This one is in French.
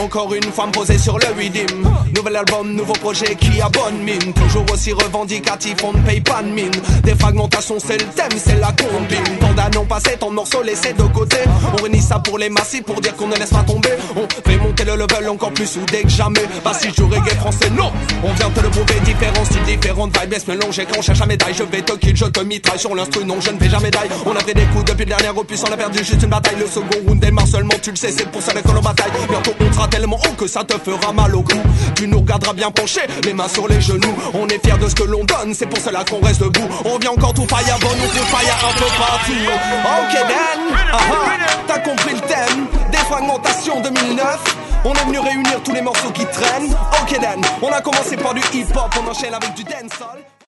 encore une fois me poser sur le redeem. Nouvel album, nouveau projet qui a bonne mine. Toujours aussi revendicatif, on ne paye pas de mine. Des fragmentations, c'est le thème, c'est la combine. Tant d'années ont passé, tant de morceaux laissés de côté. On réunit ça pour les massifs, pour dire qu'on ne laisse pas tomber. On fait monter le level encore plus soudé que jamais. Pas si je reggae français, non. On vient te le prouver, différents styles, différentes vibes. Se mélanger quand on cherche à médaille. Je vais te kill, je te mitraille sur l'instru, non je ne vais jamais die. On a fait des coups depuis le dernier opus, on a perdu juste une bataille. Le second round démarre seulement, tu le sais, c'est pour ça que l'on bataille. Bientôt on sera tellement haut que ça te fera mal au cou. Tu nous regarderas bien penché, les mains sur les genoux. On est fiers de ce que l'on donne, c'est pour cela qu'on reste debout. On vient encore tout fire, bon on fait fire un peu partout. Ok then, t'as compris le thème. Défragmentation 2009. On est venu réunir tous les morceaux qui traînent. Ok then, on a commencé par du hip hop, on enchaîne avec du dancehall.